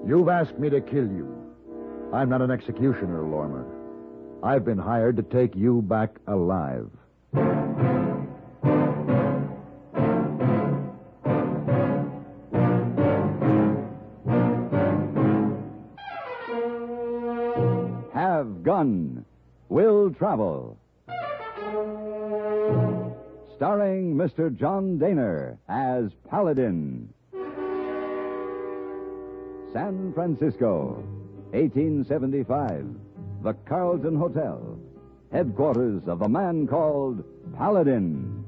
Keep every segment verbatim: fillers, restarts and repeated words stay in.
You've asked me to kill you. I'm not an executioner, Lormer. I've been hired to take you back alive. Have Gun. Will Travel. Starring Mister John Daner as Paladin. San Francisco, eighteen seventy-five. The Carlton Hotel. Headquarters of a man called Paladin.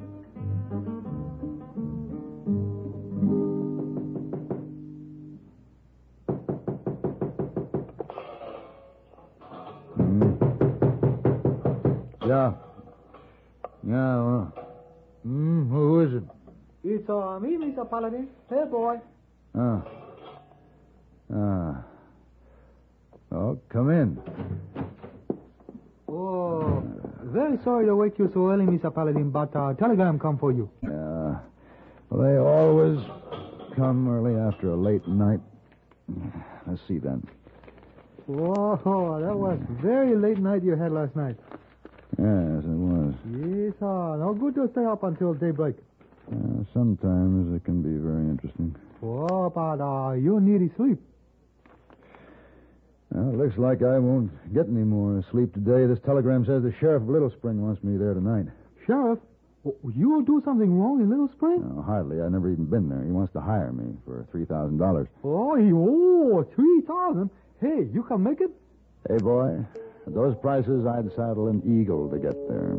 Yeah. Yeah, well. Hmm, who is it? It's uh, me, Mister Paladin. Hey, boy. Ah. Ah. Oh, come in. Oh, very sorry to wake you so early, Mister Paladin, but a uh, telegram come for you. Yeah. Well, they always come early after a late night. Let's see then. Whoa, that was very late night you had last night. Yes, it was. Yes, uh, no good to stay up until daybreak. Uh, sometimes it can be very interesting. Oh, but uh, you need sleep. Well, it looks like I won't get any more sleep today. This telegram says the sheriff of Little Spring wants me there tonight. Sheriff? You will do something wrong in Little Spring? No, hardly. I've never even been there. He wants to hire me for three thousand dollars. Oh, he, oh, three thousand dollars? Hey, you can make it? Hey, boy, at those prices, I'd saddle an eagle to get there.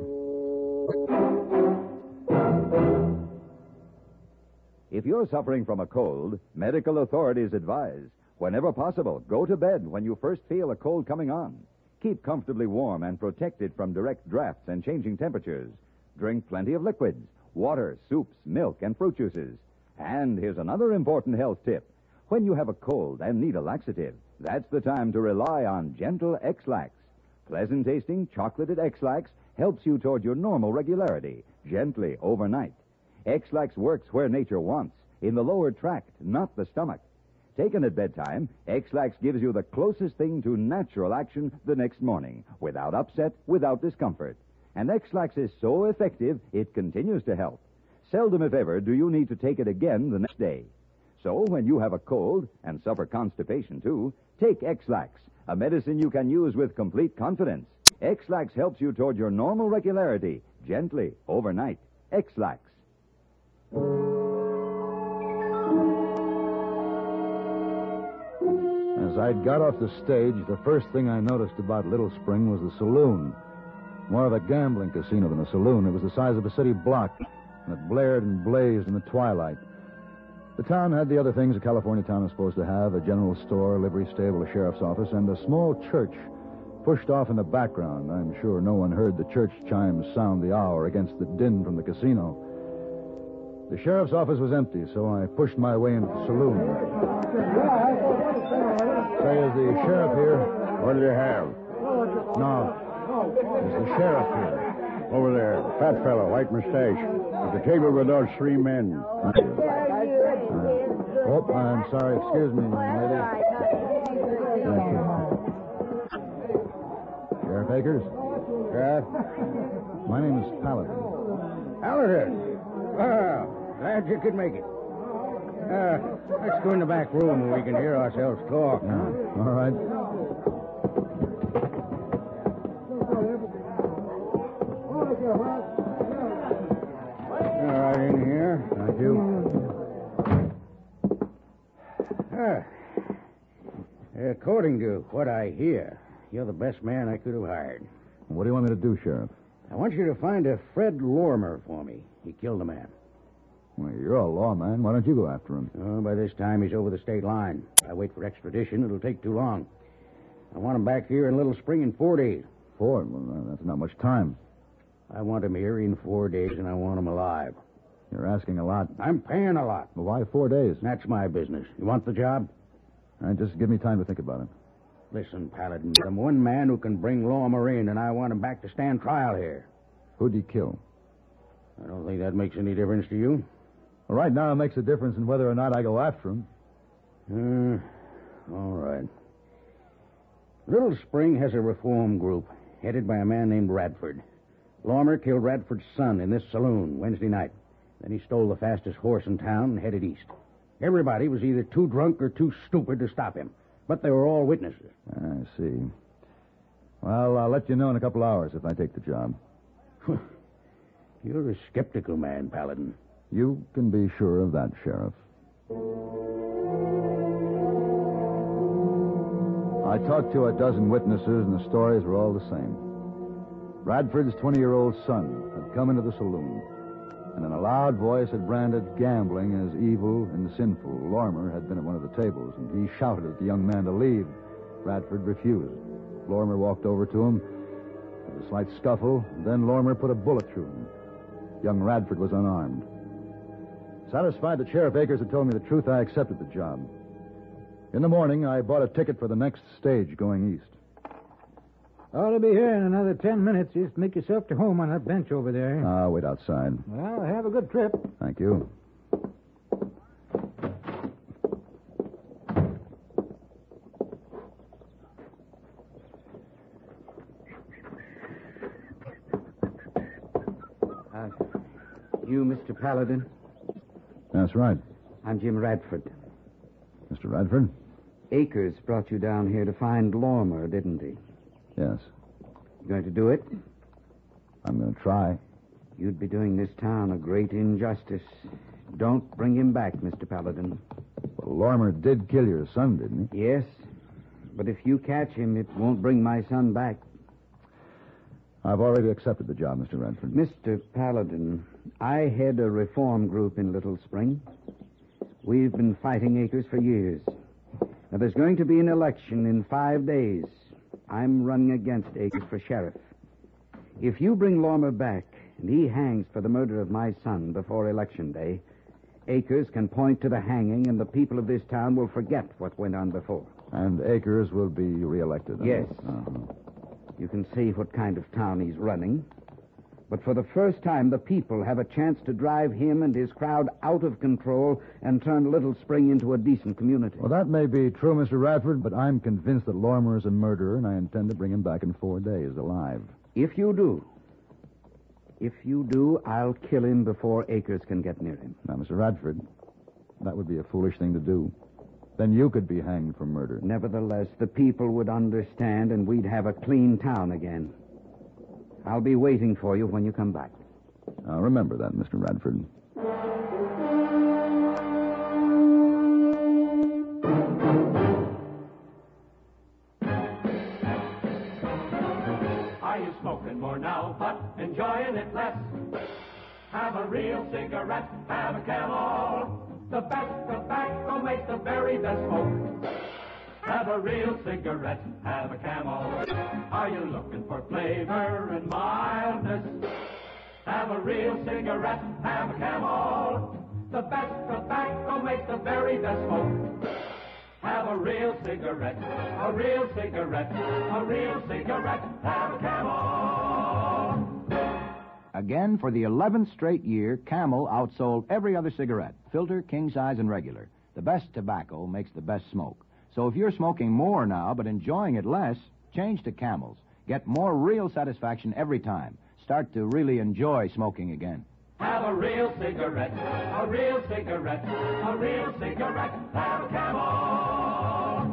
If you're suffering from a cold, medical authorities advise, whenever possible, go to bed when you first feel a cold coming on. Keep comfortably warm and protected from direct drafts and changing temperatures. Drink plenty of liquids, water, soups, milk, and fruit juices. And here's another important health tip. When you have a cold and need a laxative, that's the time to rely on Gentle X-Lax. Pleasant-tasting, chocolated X-Lax helps you toward your normal regularity, gently overnight. X-Lax works where nature wants, in the lower tract, not the stomach. Taken at bedtime, X-Lax gives you the closest thing to natural action the next morning, without upset, without discomfort. And X-Lax is so effective, it continues to help. Seldom, if ever, do you need to take it again the next day. So when you have a cold, and suffer constipation too, take X-Lax, a medicine you can use with complete confidence. X-Lax helps you toward your normal regularity, gently, overnight. X-Lax. As I got off the stage, the first thing I noticed about Little Spring was the saloon. More of a gambling casino than a saloon. It was the size of a city block, and it blared and blazed in the twilight. The town had the other things a California town is supposed to have, a general store, a livery stable, a sheriff's office, and a small church pushed off in the background. I'm sure no one heard the church chimes sound the hour against the din from the casino. The sheriff's office was empty, so I pushed my way into the saloon. Say, is the sheriff here? What do you have? No. Is the sheriff here? Over there, fat fellow, white mustache. At the table with those three men. Uh, oh, I'm sorry. Excuse me, lady. Thank you. Sheriff Akers? Yeah? My name is Paladin. Paladin. Ah, glad you could make it. Uh, let's go in the back room where we can hear ourselves talk. Yeah. All right. All right, in here. Thank you. Ah. According to what I hear, you're the best man I could have hired. What do you want me to do, Sheriff? I want you to find a Fred Lormer for me. He killed a man. Well, you're a lawman. Why don't you go after him? Oh, by this time, he's over the state line. I wait for extradition. It'll take too long. I want him back here in Little Spring in four days. Four? Well, that's not much time. I want him here in four days, and I want him alive. You're asking a lot. I'm paying a lot. Well, why four days? That's my business. You want the job? All right, just give me time to think about it. Listen, Paladin, I'm one man who can bring Lormer in, and I want him back to stand trial here. Who'd he kill? I don't think that makes any difference to you. Well, right now it makes a difference in whether or not I go after him. Uh, All right. Little Spring has a reform group headed by a man named Radford. Lormer killed Radford's son in this saloon Wednesday night. Then he stole the fastest horse in town and headed east. Everybody was either too drunk or too stupid to stop him, but they were all witnesses. I see. Well, I'll let you know in a couple hours if I take the job. You're a skeptical man, Paladin. You can be sure of that, Sheriff. I talked to a dozen witnesses, and the stories were all the same. Radford's twenty-year-old son had come into the saloon, and in a loud voice had branded gambling as evil and sinful. Lormer had been at one of the tables, and he shouted at the young man to leave. Radford refused. Lormer walked over to him. There was a slight scuffle, and then Lormer put a bullet through him. Young Radford was unarmed. Satisfied that Sheriff Akers had told me the truth, I accepted the job. In the morning, I bought a ticket for the next stage going east. Ought to be here in another ten minutes. Just make yourself to home on that bench over there. I'll wait outside. Well, have a good trip. Thank you. Uh, you, Mister Paladin? That's right. I'm Jim Radford. Mister Radford? Akers brought you down here to find Lormer, didn't he? Yes. You going to do it? I'm going to try. You'd be doing this town a great injustice. Don't bring him back, Mister Paladin. Well, Lormer did kill your son, didn't he? Yes, but if you catch him, it won't bring my son back. I've already accepted the job, Mister Radford. Mister Paladin, I head a reform group in Little Spring. We've been fighting Akers for years. Now, there's going to be an election in five days. I'm running against Akers for sheriff. If you bring Lormer back and he hangs for the murder of my son before Election Day, Akers can point to the hanging and the people of this town will forget what went on before. And Akers will be reelected? Yes. Uh-huh. You can see what kind of town he's running. But for the first time, the people have a chance to drive him and his crowd out of control and turn Little Spring into a decent community. Well, that may be true, Mister Radford, but I'm convinced that Lormer is a murderer, and I intend to bring him back in four days alive. If you do, if you do, I'll kill him before Akers can get near him. Now, Mister Radford, that would be a foolish thing to do. Then you could be hanged for murder. Nevertheless, the people would understand, and we'd have a clean town again. I'll be waiting for you when you come back. I'll remember that, Mister Radford. Are you smoking more now, but enjoying it less? Have a real cigarette, have a Camel. The best tobacco makes the very best smoke. Have a real cigarette, have a Camel. Are you looking for flavor and mildness? Have a real cigarette, have a Camel. The best tobacco makes the very best smoke. Have a real cigarette, a real cigarette, a real cigarette, have a Camel. Again, for the eleventh straight year, Camel outsold every other cigarette, filter, king size, and regular. The best tobacco makes the best smoke. So if you're smoking more now but enjoying it less, change to Camels. Get more real satisfaction every time. Start to really enjoy smoking again. Have a real cigarette, a real cigarette, a real cigarette, have a Camel.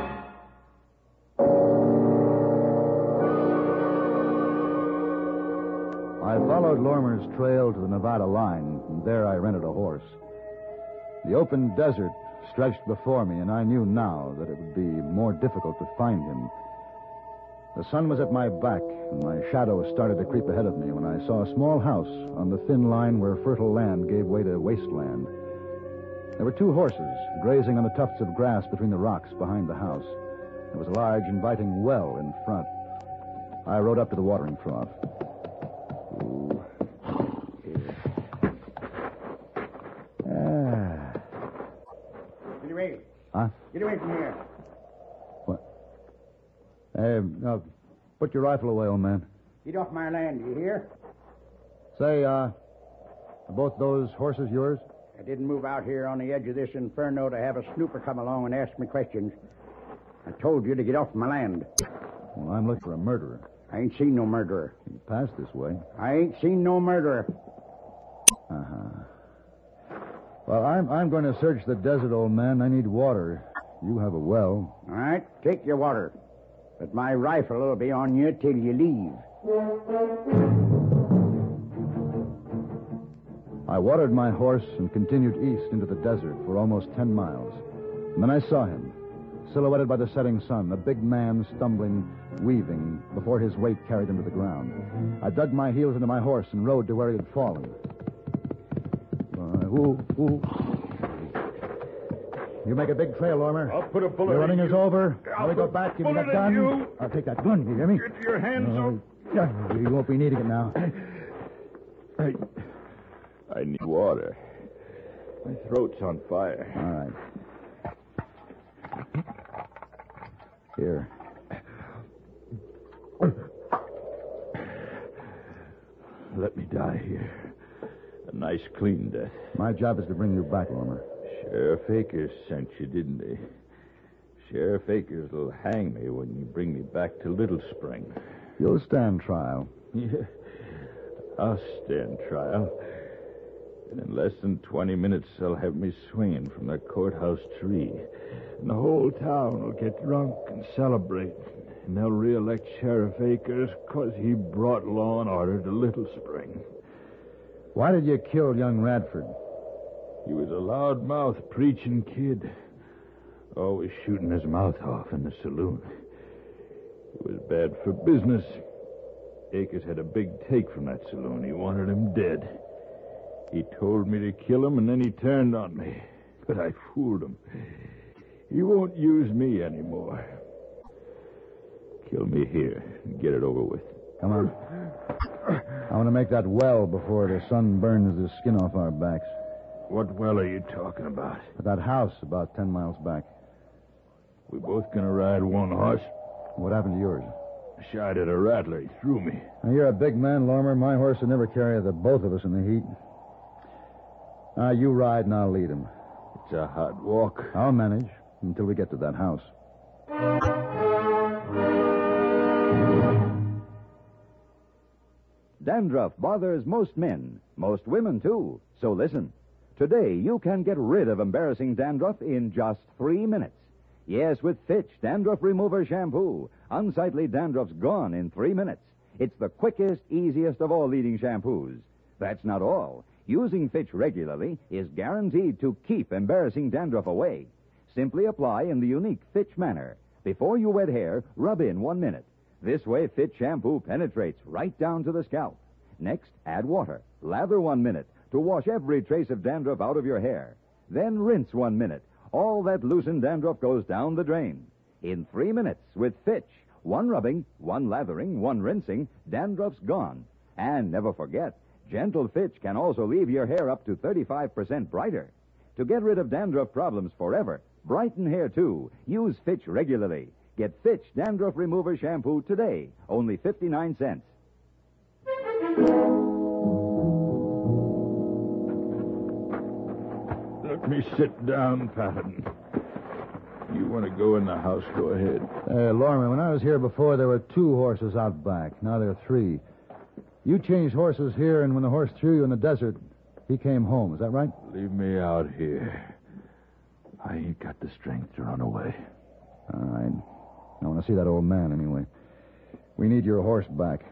I followed Lormer's trail to the Nevada line, and there I rented a horse. The open desert stretched before me, and I knew now that it would be more difficult to find him. The sun was at my back, and my shadow started to creep ahead of me when I saw a small house on the thin line where fertile land gave way to wasteland. There were two horses grazing on the tufts of grass between the rocks behind the house. There was a large, inviting well in front. I rode up to the watering trough. Ooh. Ah. Get away. Huh? Get away from here. What? Hey, now, put your rifle away, old man. Get off my land, do you hear? Say, uh, are both those horses yours? I didn't move out here on the edge of this inferno to have a snooper come along and ask me questions. I told you to get off my land. Well, I'm looking for a murderer. I ain't seen no murderer. He passed this way. I ain't seen no murderer. Uh-huh. Well, I'm, I'm going to search the desert, old man. I need water. You have a well. All right, take your water. But my rifle will be on you till you leave. I watered my horse and continued east into the desert for almost ten miles. And then I saw him, silhouetted by the setting sun, a big man stumbling, weaving, before his weight carried him to the ground. I dug my heels into my horse and rode to where he had fallen. Uh, ooh, ooh. You make a big trail, Lormer. I'll put a bullet Your running in is you. over. I'll Let me go put back. Give me bullet that in gun. you. I'll take that gun. You hear me? Get your hands Uh, up. yeah, you won't be needing it now. I, I need water. My throat's on fire. All right. Here. Let me die here. A nice, clean death. My job is to bring you back, Lormer. Sheriff Akers sent you, didn't he? Sheriff Akers will hang me when you bring me back to Little Spring. You'll stand trial. Yeah, I'll stand trial. And in less than twenty minutes, they'll have me swinging from the courthouse tree. And the whole town will get drunk and celebrate. And they'll re-elect Sheriff Akers because he brought law and order to Little Spring. Why did you kill young Radford? He was a loudmouth preaching kid. Always shooting his mouth off in the saloon. It was bad for business. Akers had a big take from that saloon. He wanted him dead. He told me to kill him, and then he turned on me. But I fooled him. He won't use me anymore. Kill me here and get it over with. Come on. I want to make that well before the sun burns the skin off our backs. What well are you talking about? At that house about ten miles back. We both gonna ride one horse? What happened to yours? Shot at a rattler. He threw me. Now, you're a big man, Lormer. My horse would never carry the both of us in the heat. Now, you ride and I'll lead him. It's a hot walk. I'll manage until we get to that house. Dandruff bothers most men, most women, too. So listen. Today, you can get rid of embarrassing dandruff in just three minutes. Yes, with Fitch Dandruff Remover Shampoo. Unsightly dandruff's gone in three minutes. It's the quickest, easiest of all leading shampoos. That's not all. Using Fitch regularly is guaranteed to keep embarrassing dandruff away. Simply apply in the unique Fitch manner. Before you wet hair, rub in one minute. This way, Fitch shampoo penetrates right down to the scalp. Next, add water. Lather one minute to wash every trace of dandruff out of your hair. Then rinse one minute. All that loosened dandruff goes down the drain. In three minutes with Fitch, one rubbing, one lathering, one rinsing, dandruff's gone. And never forget, gentle Fitch can also leave your hair up to thirty-five percent brighter. To get rid of dandruff problems forever, brighten hair too, use Fitch regularly. Get Fitch Dandruff Remover Shampoo today, only fifty-nine cents. Let me sit down, Patton. You want to go in the house, go ahead. Uh, Lormer, when I was here before, there were two horses out back. Now there are three. You changed horses here, and when the horse threw you in the desert, he came home. Is that right? Leave me out here. I ain't got the strength to run away. All right. I want to see that old man anyway. We need your horse back.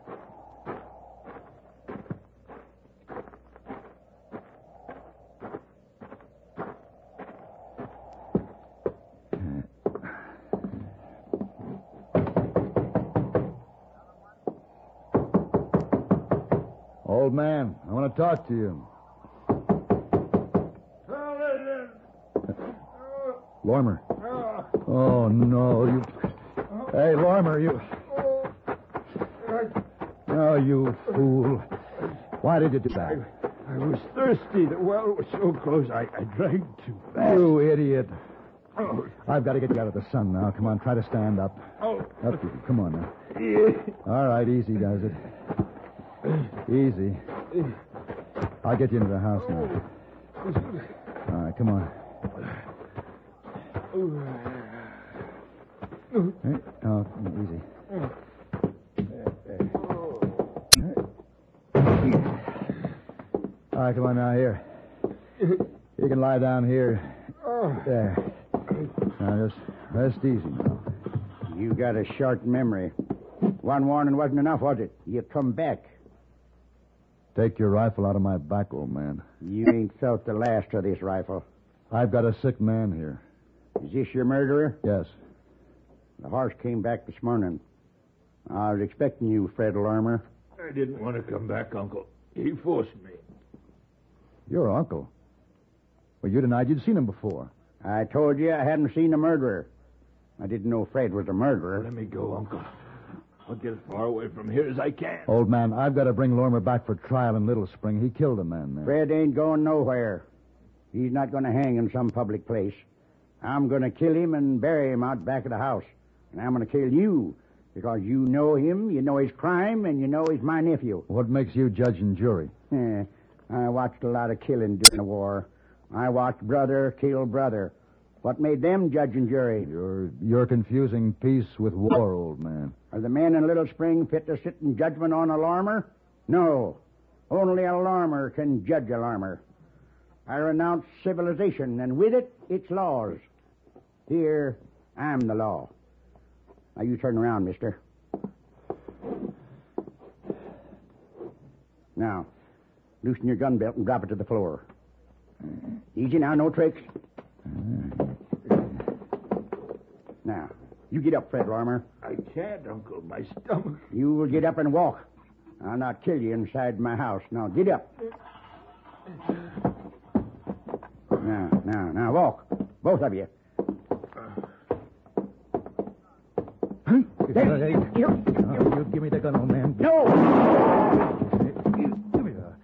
Old man, I want to talk to you. Lormer. Oh, no, you... Hey, Lormer, you... Oh, you fool. Why did you do that? I was thirsty. The well was so close, I, I drank too fast. You idiot. Oh. I've got to get you out of the sun now. Come on, try to stand up. Oh. Up you. Come on now. Yeah. All right, easy does it. Easy. I'll get you into the house now. All right, come on. Hey, oh, easy. All right, come on now, here. You can lie down here. There. Now, just rest easy now. You got a short memory. One warning wasn't enough, was it? You come back. Take your rifle out of my back, old man. You ain't felt the last of this rifle. I've got a sick man here. Is this your murderer? Yes. The horse came back this morning. I was expecting you, Fred Larmer. I didn't want to come back, Uncle. He forced me. Your uncle? Well, you denied you'd seen him before. I told you I hadn't seen the murderer. I didn't know Fred was a murderer. Let me go, Uncle. I'll get as far away from here as I can. Old man, I've got to bring Lormer back for trial in Little Spring. He killed a man there. Fred ain't going nowhere. He's not going to hang in some public place. I'm going to kill him and bury him out back of the house. And I'm going to kill you because you know him, you know his crime, and you know he's my nephew. What makes you judge and jury? Eh, I watched a lot of killing during the war. I watched brother kill brother. What made them judge and jury? You're you're confusing peace with war, old man. Are the men in Little Spring fit to sit in judgment on a Larmer? No. Only a Larmer can judge a Larmer. I renounce civilization, and with it, its laws. Here, I'm the law. Now, you turn around, mister. Now, loosen your gun belt and drop it to the floor. Easy now, no tricks. Now, you get up, Fred Larmer. I can't, Uncle. My stomach. You will get up and walk. I'll not kill you inside my house. Now, get up. Now, now, now, walk. Both of you. There. Hey, you, oh, you give me the gun, old man. No! Hey, you, give me that.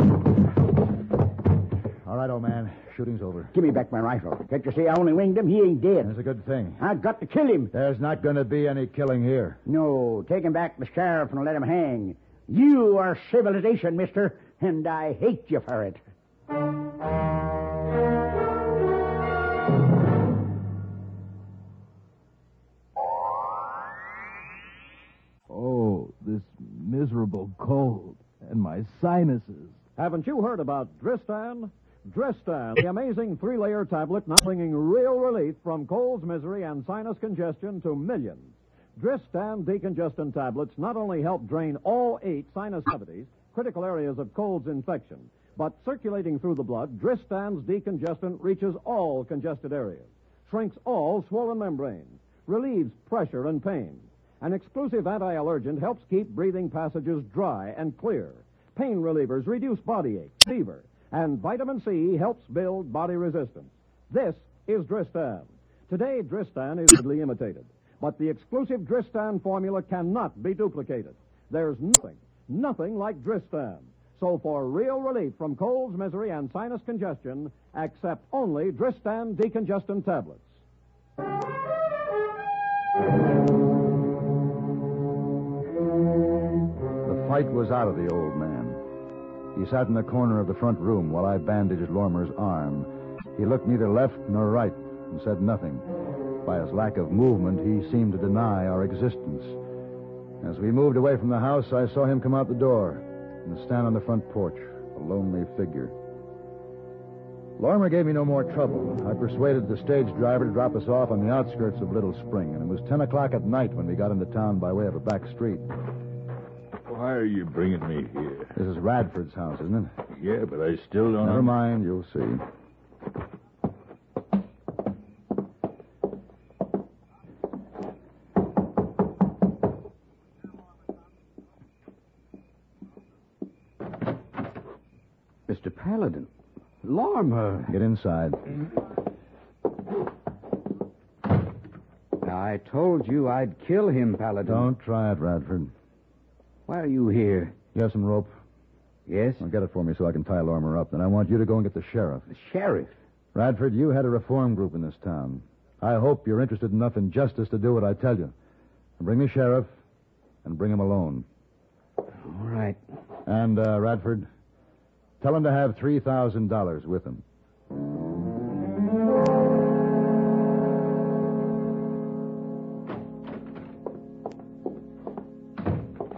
All right, old man. Shooting's over. Give me back my rifle. Can't you see I only winged him? He ain't dead. That's a good thing. I've got to kill him. There's not going to be any killing here. No, take him back to the sheriff and let him hang. You are civilization, mister, and I hate you for it. Oh, this miserable cold and my sinuses. Haven't you heard about Dristan? Dristan, the amazing three-layer tablet now bringing real relief from colds, misery, and sinus congestion to millions. Dristan decongestant tablets not only help drain all eight sinus cavities, critical areas of cold's infection, but circulating through the blood, Dristan's decongestant reaches all congested areas, shrinks all swollen membranes, relieves pressure and pain. An exclusive anti-allergent helps keep breathing passages dry and clear. Pain relievers reduce body ache, fever, and vitamin C helps build body resistance. This is Dristan. Today, Dristan is widely imitated, but the exclusive Dristan formula cannot be duplicated. There's nothing, nothing like Dristan. So for real relief from colds, misery, and sinus congestion, accept only Dristan decongestant tablets. The fight was out of the old man. He sat in the corner of the front room while I bandaged Lormer's arm. He looked neither left nor right and said nothing. By his lack of movement, he seemed to deny our existence. As we moved away from the house, I saw him come out the door and stand on the front porch, a lonely figure. Lormer gave me no more trouble. I persuaded the stage driver to drop us off on the outskirts of Little Spring, and it was ten o'clock at night when we got into town by way of a back street. Why are you bringing me here? This is Radford's house, isn't it? Yeah, but I still don't... Never mind, you'll see. Mister Paladin. Lormer. Get inside. I told you I'd kill him, Paladin. Don't try it, Radford. Why are you here? You have some rope? Yes? Well, get it for me so I can tie Lormer up. Then I want you to go and get the sheriff. The sheriff? Radford, you had a reform group in this town. I hope you're interested enough in justice to do what I tell you. Bring the sheriff and bring him alone. All right. And, uh, Radford, tell him to have three thousand dollars with him.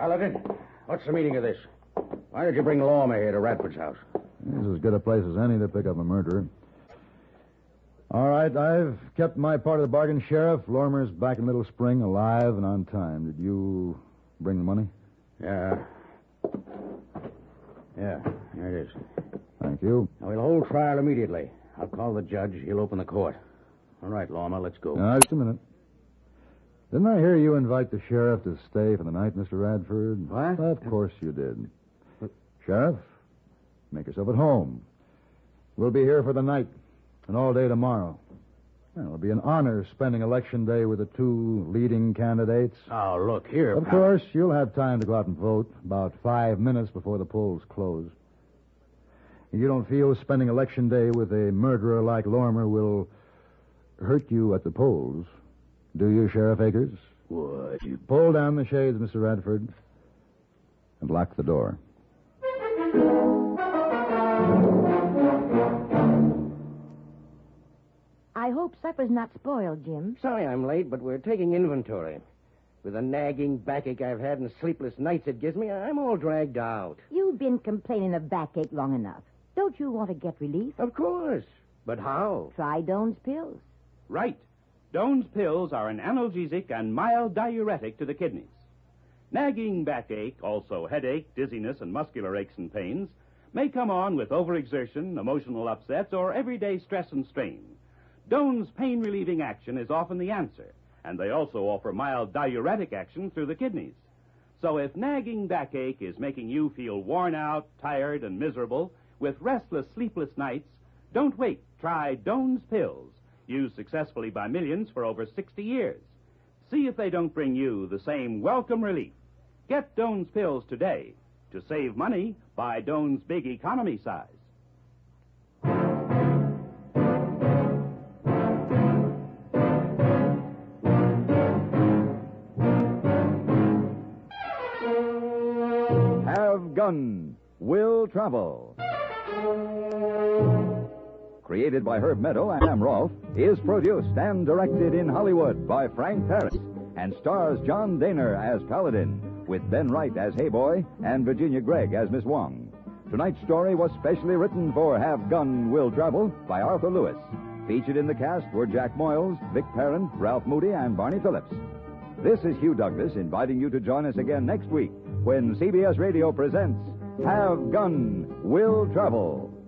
Paladin, what's the meaning of this? Why did you bring Lawmer here to Radford's house? This is as good a place as any to pick up a murderer. All right, I've kept my part of the bargain, Sheriff. Lormer's back in Little Spring, alive and on time. Did you bring the money? Yeah. Yeah, here it is. Thank you. Now, we'll hold trial immediately. I'll call the judge. He'll open the court. All right, Lawmer, let's go. Uh, just a minute. Didn't I hear you invite the sheriff to stay for the night, Mister Radford? What? Of course you did. Sheriff, make yourself at home. We'll be here for the night and all day tomorrow. Well, it'll be an honor spending Election Day with the two leading candidates. Oh, look here. Of pal. course, you'll have time to go out and vote about five minutes before the polls close. You don't feel spending Election Day with a murderer like Lormer will hurt you at the polls, do you, Sheriff Akers? What? You... Pull down the shades, Mister Radford, and lock the door. I hope supper's not spoiled, Jim. Sorry I'm late, but we're taking inventory. With the nagging backache I've had and sleepless nights it gives me, I'm all dragged out. You've been complaining of backache long enough. Don't you want to get relief? Of course. But how? Try Doan's pills. Right. Doan's pills are an analgesic and mild diuretic to the kidneys. Nagging backache, also headache, dizziness, and muscular aches and pains, may come on with overexertion, emotional upsets, or everyday stress and strain. Doan's pain-relieving action is often the answer, and they also offer mild diuretic action through the kidneys. So if nagging backache is making you feel worn out, tired, and miserable, with restless, sleepless nights, don't wait. Try Doan's pills, used successfully by millions for over sixty years. See if they don't bring you the same welcome relief. Get Doan's pills today. To save money, buy Doan's Big Economy size. Have Gun Will Travel. Created by Herb Meadow and Sam Rolfe, is produced and directed in Hollywood by Frank Paris and stars John Daner as Paladin, with Ben Wright as Hayboy and Virginia Gregg as Miss Wong. Tonight's story was specially written for Have Gun Will Travel by Arthur Lewis. Featured in the cast were Jack Moyles, Vic Perrin, Ralph Moody, and Barney Phillips. This is Hugh Douglas inviting you to join us again next week when C B S Radio presents Have Gun Will Travel.